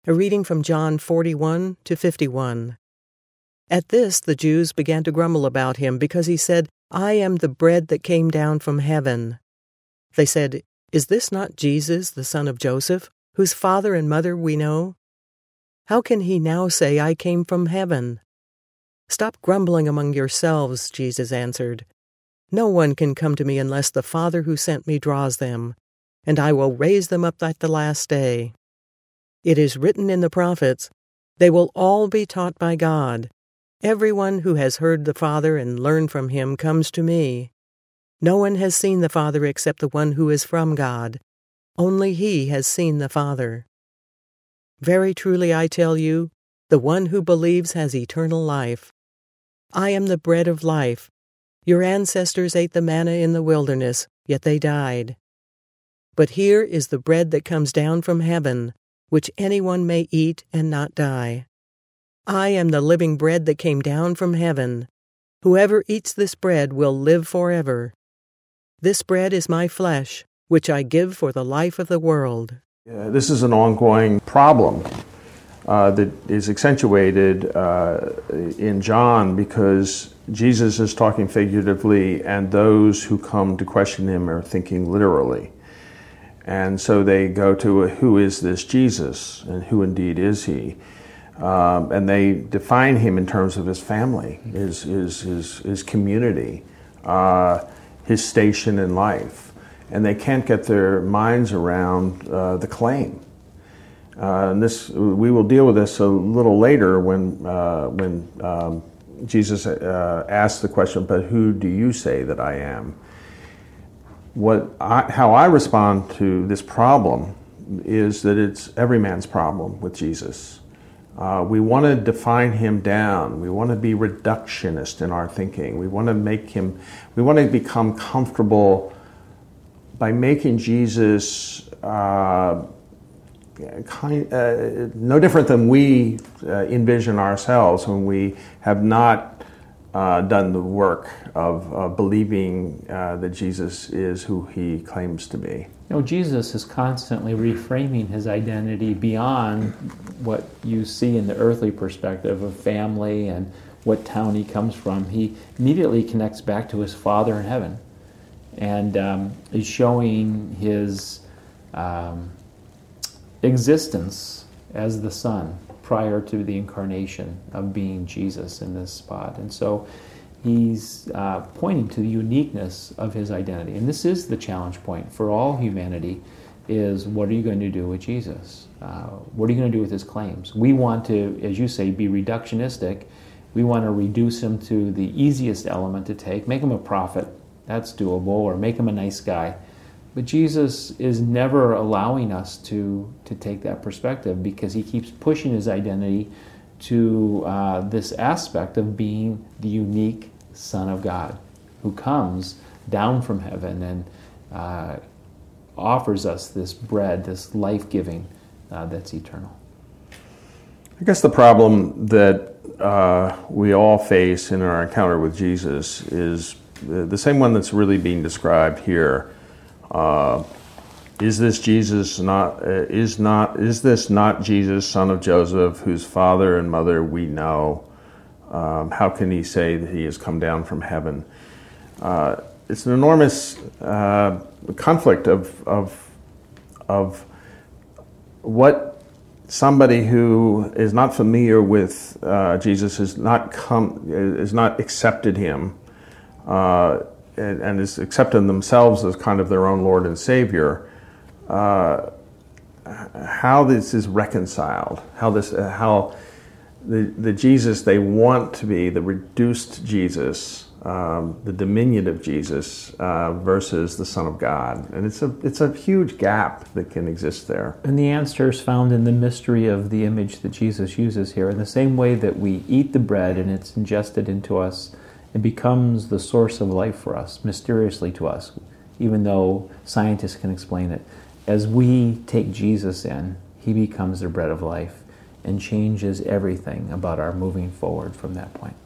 A reading from John 41 to 51. At this the Jews began to grumble about him, because he said, "I am the bread that came down from heaven." They said, "Is this not Jesus, the son of Joseph, whose father and mother we know? How can he now say, 'I came from heaven'?" "Stop grumbling among yourselves," Jesus answered. "No one can come to me unless the Father who sent me draws them, and I will raise them up at the last day. It is written in the prophets, 'They will all be taught by God.' Everyone who has heard the Father and learned from him comes to me. No one has seen the Father except the one who is from God. Only he has seen the Father. Very truly I tell you, the one who believes has eternal life. I am the bread of life. Your ancestors ate the manna in the wilderness, yet they died. But here is the bread that comes down from heaven, which anyone may eat and not die. I am the living bread that came down from heaven. Whoever eats this bread will live forever. This bread is my flesh, which I give for the life of the world." This is an ongoing problem that is accentuated in John, because Jesus is talking figuratively, and those who come to question him are thinking literally. And so they go to, who is this Jesus, and who indeed is he? And they define him in terms of his family, his community, his station in life. And they can't get their minds around the claim. And we will deal with this a little later when Jesus asks the question, "But who do you say that I am?" How I respond to this problem is that it's every man's problem with Jesus. We want to define him down. We want to be reductionist in our thinking. We want to become comfortable by making Jesus no different than we envision ourselves when we have not done the work of believing that Jesus is who he claims to be. Jesus is constantly reframing his identity beyond what you see in the earthly perspective of family and what town he comes from. He immediately connects back to his Father in heaven, and is showing his existence as the Son prior to the incarnation of being Jesus in this spot. And so he's pointing to the uniqueness of his identity. And this is the challenge point for all humanity, is what are you going to do with Jesus? What are you going to do with his claims? We want to, as you say, be reductionistic. We want to reduce him to the easiest element to take, make him a prophet. That's doable, or make him a nice guy. But Jesus is never allowing us to take that perspective, because he keeps pushing his identity to this aspect of being the unique Son of God, who comes down from heaven and offers us this bread, this life-giving that's eternal. I guess the problem that we all face in our encounter with Jesus is the same one that's really being described here. Is this Jesus is this not Jesus, son of Joseph, whose father and mother we know? How can he say that he has come down from heaven? It's an enormous conflict of what somebody who is not familiar with Jesus has not accepted him. And is accepting themselves as kind of their own Lord and Savior, how this is reconciled, how the Jesus they want to be, the reduced Jesus, the diminutive Jesus, versus the Son of God, and it's a huge gap that can exist there. And the answer is found in the mystery of the image that Jesus uses here. In the same way that we eat the bread and it's ingested into us, it becomes the source of life for us, mysteriously to us, even though scientists can explain it. As we take Jesus in, he becomes the bread of life and changes everything about our moving forward from that point.